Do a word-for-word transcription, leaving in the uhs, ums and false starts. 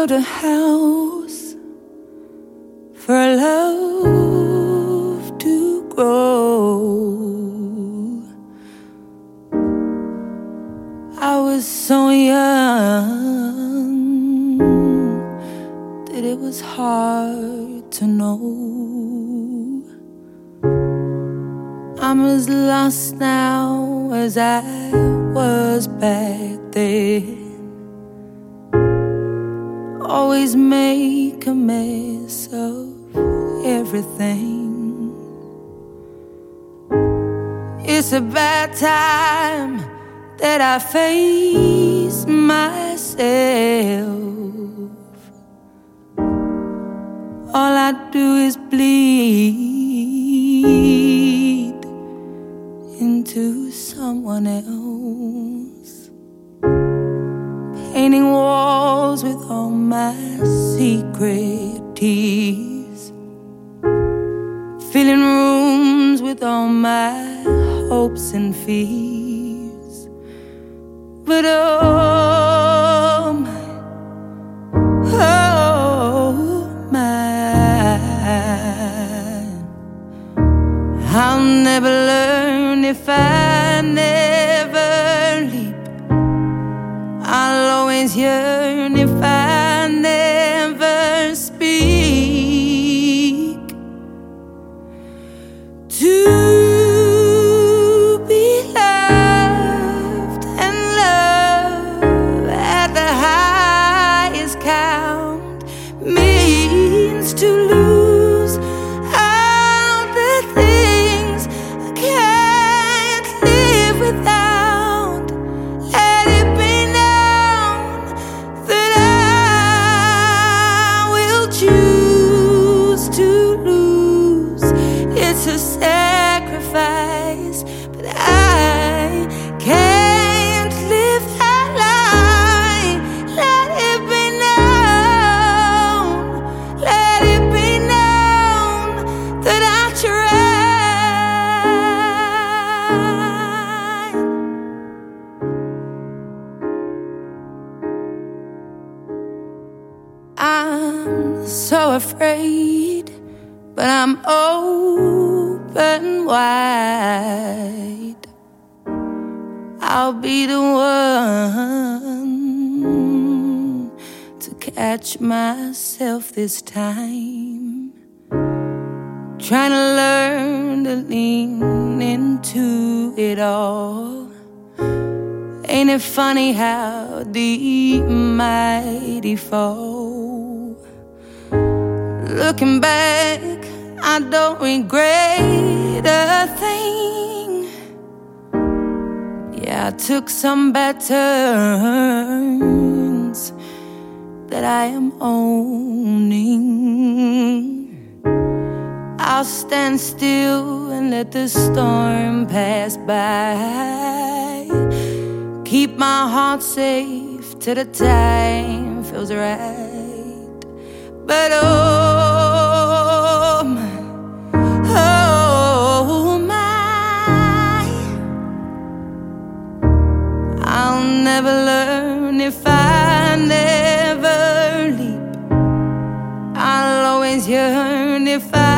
built a house for love to grow. I was so young that it was hard to know. I'm as lost now as I was back then. Always make a mess of everything. It's a bad time that I face myself. All I do is bleed into someone else, painting walls with all my secret tears, filling rooms with all my hopes and fears. But oh my, oh my, I'll never learn if I never leap. I'll always yearn if I never speak. To be loved and love at the highest count means to lose all the things I can't live without. Let it be known that I will choose to lose. It's a sacrifice, but I can't live that lie. Let it be known, let it be known that I tried. I'm so afraid, but I'm open wide. I'll be the one to catch myself this time, trying to learn to lean into it all. Ain't it funny how deep mighty fall? Looking back, I don't regret a thing. Yeah, I took some bad turns that I am owning. I'll stand still and let the storm pass by. Keep my heart safe till the time feels right. But oh my, oh my, I'll never learn if I never leap. I'll always yearn if I